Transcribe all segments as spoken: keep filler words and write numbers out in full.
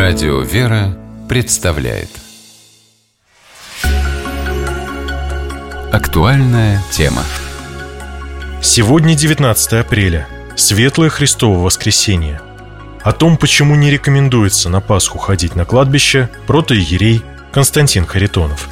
Радио «Вера» представляет актуальная тема. Сегодня девятнадцатое апреля, Светлое Христово воскресенье. О том, почему не рекомендуется на Пасху ходить на кладбище, протоиерей Константин Харитонов.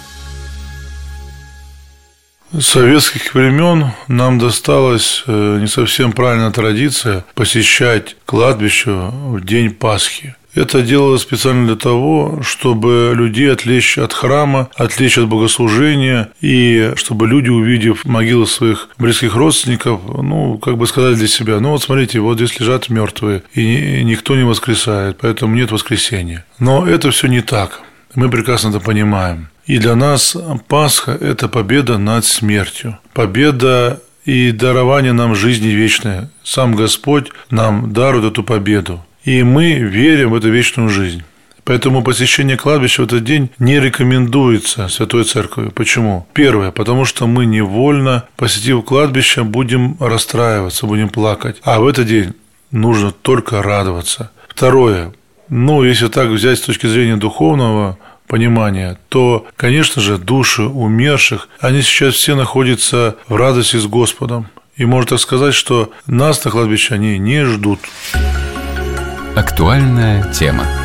С советских времен нам досталась не совсем правильная традиция посещать кладбище в день Пасхи. Это делалось специально для того, чтобы людей отвлечь от храма, отвлечь от богослужения, и чтобы люди, увидев могилы своих близких родственников, ну, как бы сказали для себя: ну вот смотрите, вот здесь лежат мертвые, и никто не воскресает, поэтому нет воскресения. Но это все не так. Мы прекрасно это понимаем. И для нас Пасха – это победа над смертью, победа и дарование нам жизни вечной. Сам Господь нам дарует эту победу. И мы верим в эту вечную жизнь. Поэтому посещение кладбища в этот день не рекомендуется Святой Церковью. Почему? Первое, потому что мы невольно, посетив кладбище, будем расстраиваться, будем плакать. А в этот день нужно только радоваться. Второе, ну, если так взять с точки зрения духовного понимания, то, конечно же, души умерших, они сейчас все находятся в радости с Господом. И можно так сказать, что нас на кладбище они не ждут. Актуальная тема.